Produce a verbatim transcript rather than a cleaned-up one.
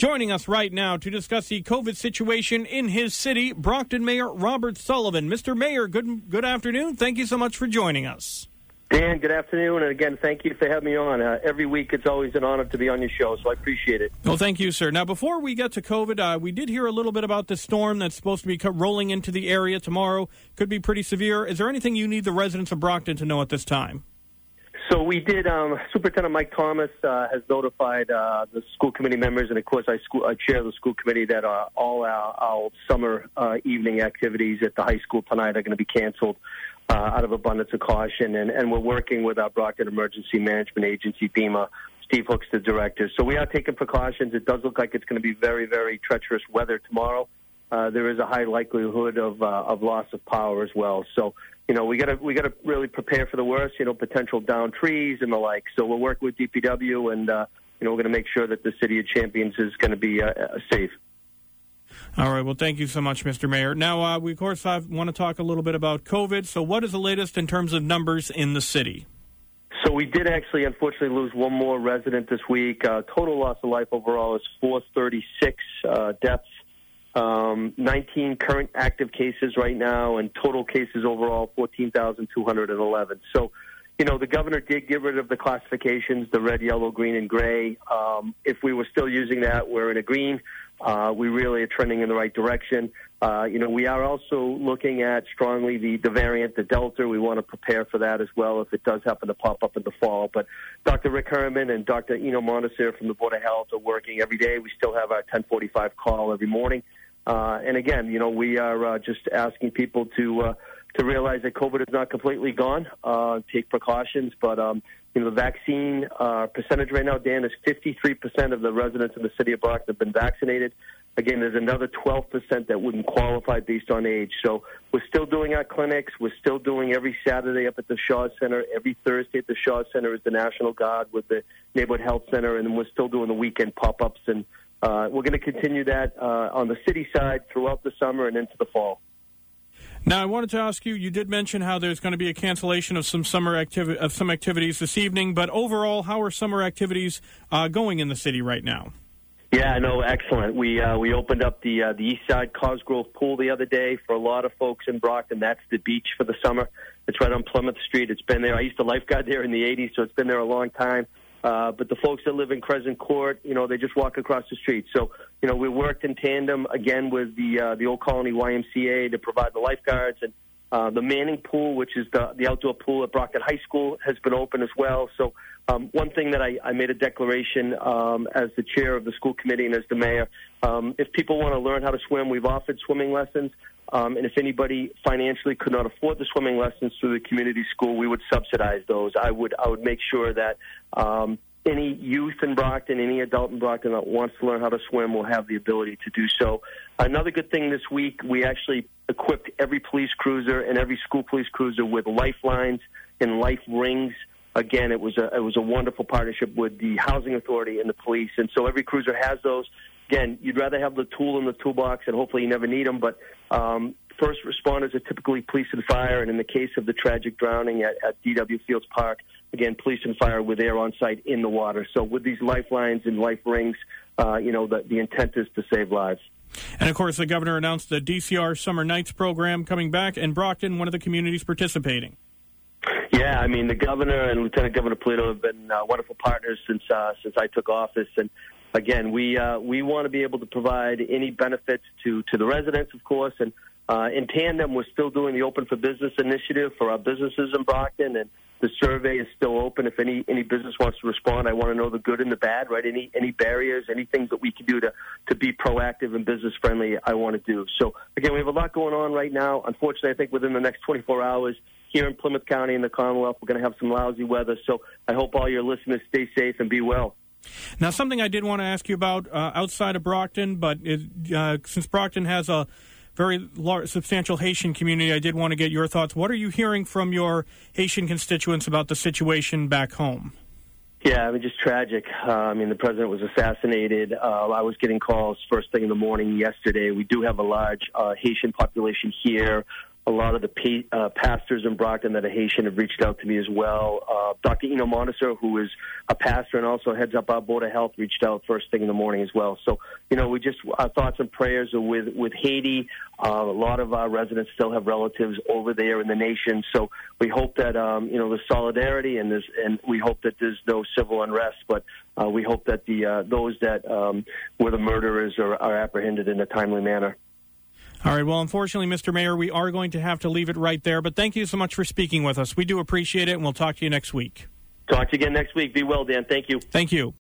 Joining us right now to discuss the COVID situation in his city, Brockton Mayor Robert Sullivan. Mister Mayor, good good afternoon. Thank you so much for joining us. Dan, good afternoon, and again, thank you for having me on. Uh, every week, it's always an honor to be on your show, so I appreciate it. Well, thank you, sir. Now, before we get to COVID, uh, we did hear a little bit about the storm that's supposed to be co- rolling into the area tomorrow. Could be pretty severe. Is there anything you need the residents of Brockton to know at this time? So we did, um, Superintendent Mike Thomas uh, has notified uh, the school committee members, and of course I, school, I chair the school committee, that uh, all our, our summer uh, evening activities at the high school tonight are going to be canceled uh, out of abundance of caution, and, and we're working with our Brockton Emergency Management Agency, FEMA. Steve Hook's the director. So we are taking precautions. It does look like it's going to be very, very treacherous weather tomorrow. Uh, there is a high likelihood of, uh, of loss of power as well. So, you know, we got to we got to really prepare for the worst. You know, potential downed trees and the like. So we're working with D P W, and uh, you know, we're going to make sure that the city of Champions is going to be uh, safe. All right. Well, thank you so much, Mister Mayor. Now, uh, we of course I want to talk a little bit about COVID. So, what is the latest in terms of numbers in the city? So we did actually, unfortunately, lose one more resident this week. Uh, total loss of life overall is four thirty-six uh, deaths. Um, nineteen current active cases right now, and total cases overall fourteen thousand two hundred eleven. So, you know, the governor did get rid of the classifications, the red, yellow, green, and gray. Um, if we were still using that, we're in a green. Uh, we really are trending in the right direction. Uh, you know, we are also looking at strongly the, the variant, the Delta. We want to prepare for that as well if it does happen to pop up in the fall. But Doctor Rick Herman and Doctor Eno Montesir from the Board of Health are working every day. We still have our ten forty-five call every morning. Uh, and again, you know, we are uh, just asking people to uh, to realize that COVID is not completely gone. Uh, take precautions, but um, you know, the vaccine uh, percentage right now, Dan, is fifty-three percent of the residents in the city of Brockton have been vaccinated. Again, there's another twelve percent that wouldn't qualify based on age. So we're still doing our clinics. We're still doing every Saturday up at the Shaw Center. Every Thursday at the Shaw Center is the National Guard with the Neighborhood Health Center, and then we're still doing the weekend pop-ups, and Uh, we're going to continue that uh, on the city side throughout the summer and into the fall. Now, I wanted to ask you, you did mention how there's going to be a cancellation of some summer activi- of some activities this evening, but overall, how are summer activities uh, going in the city right now? Yeah, no, excellent. We uh, we opened up the uh, the East Side Cosgrove Pool the other day for a lot of folks in Brockton. That's the beach for the summer. It's right on Plymouth Street. It's been there. I used to lifeguard there in the eighties, so it's been there a long time. Uh, but the folks that live in Crescent Court, you know, they just walk across the street. So, you know, we worked in tandem, again, with the uh, the Old Colony Y M C A to provide the lifeguards. And uh, the Manning Pool, which is the, the outdoor pool at Brockton High School, has been open as well. So um, one thing that I, I made a declaration um, as the chair of the school committee and as the mayor, um, if people want to learn how to swim, we've offered swimming lessons. Um, and if anybody financially could not afford the swimming lessons through the community school, we would subsidize those. I would I would make sure that um, any youth in Brockton, any adult in Brockton that wants to learn how to swim will have the ability to do so. Another good thing this week, we actually equipped every police cruiser and every school police cruiser with lifelines and life rings. Again, it was a it was a wonderful partnership with the housing authority and the police, and so every cruiser has those. Again, you'd rather have the tool in the toolbox, and hopefully you never need them, but um, first responders are typically police and fire, and in the case of the tragic drowning at, at D W Fields Park, again, police and fire were there on site in the water. So with these lifelines and life rings, uh, you know, the, the intent is to save lives. And, of course, the governor announced the D C R Summer Nights program coming back, and Brockton, one of the communities participating. Yeah, I mean, the governor and Lieutenant Governor Polito have been uh, wonderful partners since uh, since I took office, and again, we uh, we want to be able to provide any benefits to, to the residents, of course, and uh, in tandem, we're still doing the Open for Business initiative for our businesses in Brockton, and the survey is still open. If any, any business wants to respond, I want to know the good and the bad, right? Any any barriers, anything that we can do to, to be proactive and business-friendly, I want to do. So, again, we have a lot going on right now. Unfortunately, I think within the next twenty-four hours, here in Plymouth County and the Commonwealth, we're going to have some lousy weather. So I hope all your listeners stay safe and be well. Now, something I did want to ask you about uh, outside of Brockton, but it, uh, since Brockton has a very large, substantial Haitian community, I did want to get your thoughts. What are you hearing from your Haitian constituents about the situation back home? Yeah, I mean, just tragic. Uh, I mean, the president was assassinated. Uh, I was getting calls first thing in the morning yesterday. We do have a large uh, Haitian population here. a lot of the pa- uh, pastors in Brockton that are Haitian have reached out to me as well. Uh, Doctor Eno Montesor, who is a pastor and also heads up our Board of Health, reached out first thing in the morning as well. So, you know, we just, our thoughts and prayers are with, with Haiti. Uh, a lot of our residents still have relatives over there in the nation. So we hope that, um, you know, there's solidarity and there's, and we hope that there's no civil unrest, but uh, we hope that the uh, those that um, were the murderers are, are apprehended in a timely manner. All right. Well, unfortunately, Mister Mayor, we are going to have to leave it right there. But thank you so much for speaking with us. We do appreciate it, and we'll talk to you next week. Talk to you again next week. Be well, Dan. Thank you. Thank you.